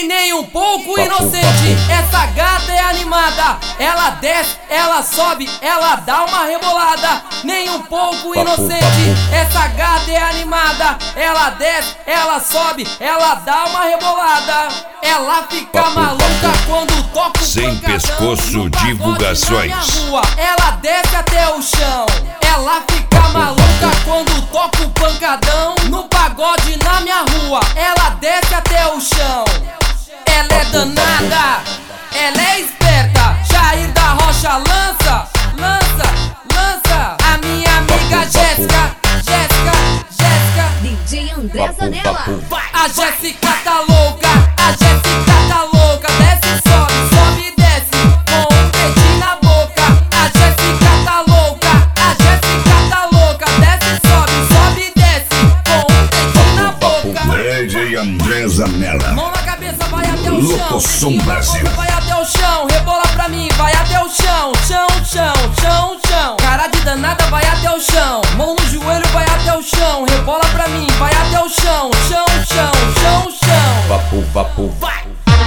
E nem um pouco inocente, essa gata é animada. Ela desce, ela sobe, ela dá uma rebolada. Nem um pouco inocente, essa gata é animada. Ela desce, ela sobe, ela dá uma rebolada. Ela fica maluca quando toca o Sem pancadão Pescoço no pagode Divulgações. na minha rua. Ela desce até o chão. Ela fica maluca quando toca o pancadão no pagode na minha rua. Ela desce até o chão. Ela é danada, ela é esperta. Jair da Rocha lança, lança, lança. A minha amiga Jéssica, Jéssica, Jéssica. DJ André Zanella. A Jéssica tá louca, a Jéssica tá louca. Desce, sobe, sobe e desce com um dedinho na boca. A Jéssica tá louca, a Jéssica tá louca. Desce, sobe, sobe e desce com um dedinho na boca. DJ André Zanella. Mão na cabeça, vai até o chão. Locoção Brasil. Vai até o chão, rebola pra mim, vai até o chão. Chão, chão, chão, chão. Cara de danada, vai até o chão. Mão no joelho, vai até o chão. Rebola pra mim, vai até o chão. Chão, chão, chão, chão. Vapo, vapo. Vai.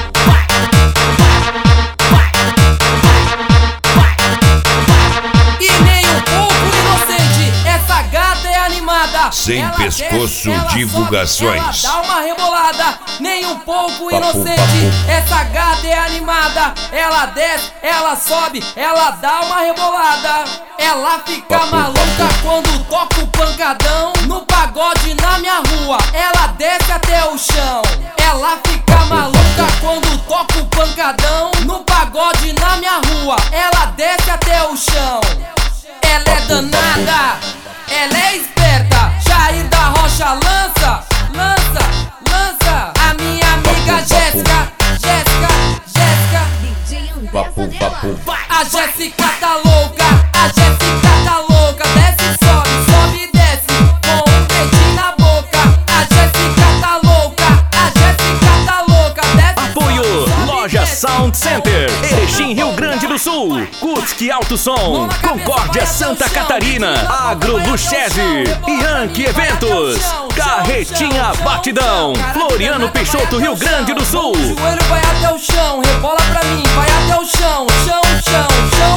E nem um pouco inocente, essa gata é animada. Sem Ela Pescoço desce, ela Divulgações. sobe, ela dá uma rebolada. Nem um pouco Papo, inocente, papo. essa gata é animada. Ela desce, ela sobe, ela dá uma rebolada. Ela fica Papo, maluca papo. quando toca o pancadão no pagode na minha rua. Ela desce até o chão. Ela fica maluca quando toca o pancadão no pagode na minha rua. Ela desce até o chão. Ela é danada, ela é esperta. Jair da Rocha lança, lança, lança. A minha amiga Jéssica, Jéssica, Jéssica. DJ André Vapo, Zanella. vapo. A Jéssica tá louca, a Jéssica tá louca. Desce, sobe, sobe e desce com um dedinho na boca. A Jéssica tá louca, a Jéssica tá louca. Desce, Apoio sobe, sobe e Loja desce Sound com um Center, dedinho Erechim, na Rio boca. Grande do Sul. Kutsk Alto Som, Concórdia, Santa Catarina. Agro Luchese, Yankee Eventos, Carretinha Batidão, Floriano Peixoto, Rio Grande do Sul. O joelho vai até o chão, rebola pra mim, vai até o chão. Chão, chão, chão,